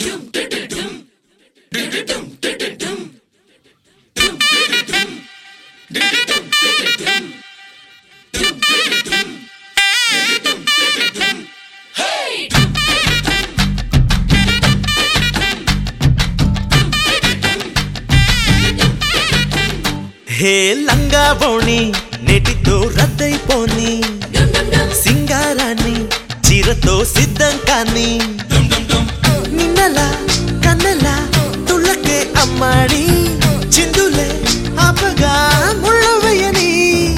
హే లంగా బోణి నెటితో రద్దయిపోని సింగారాన్ని చీరతో సిద్ధం కాని నిన్నలా కన్నెలా తుళ్ళకే అమ్మాడి చిందులే ఆపగా ముళ్ళవేయని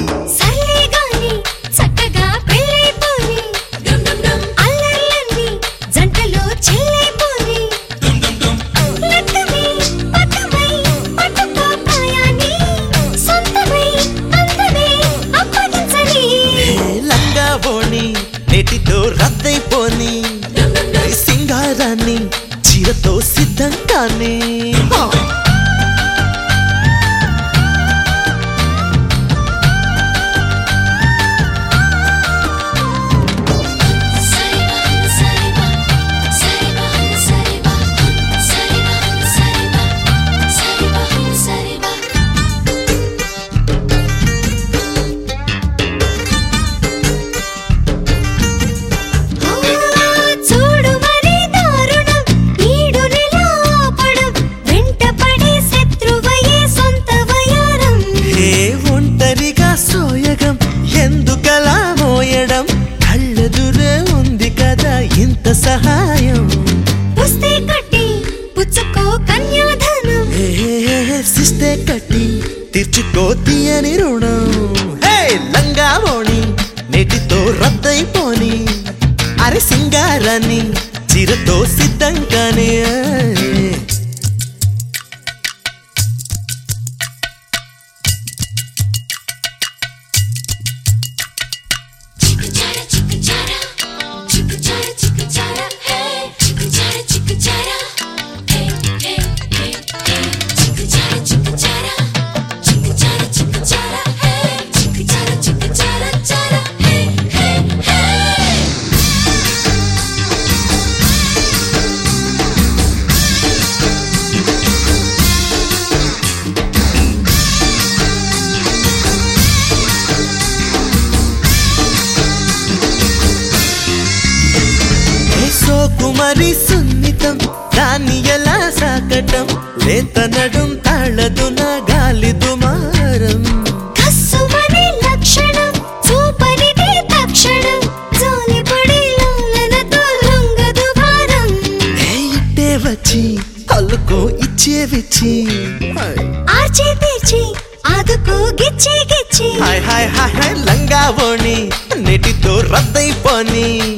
నెటితో రద్దయిపోని సింగారాన్ని చీరతో సిద్ధం కాని సహాయం పుస్తే కట్టి పుచ్చుకో కన్యాధనం శిస్తే కట్టి తీర్చుకో తీయని రుణం హే లంగా బోణి నెటితో రద్దయిపోని అరే సింగారాన్ని చీరతో సిద్ధం కాని కుమారి సున్నితం దాన్ని ఎలా సాకటం లేత నడుం తాళదు నా గాలి దుమారం కస్సుమని లక్షణం చూపనిది తక్షణం జాలిపడి లాలనతో లొంగదు భారం ఇట్టే వచ్చి అల్లుకో ఇచ్చే విచ్చి ఆర్చి తీర్చి ఆదుకో గిచ్చి గిచ్చి హాయ్ హాయ్ హాయ్ లంగా బోణి నెటితో రద్దయిపోని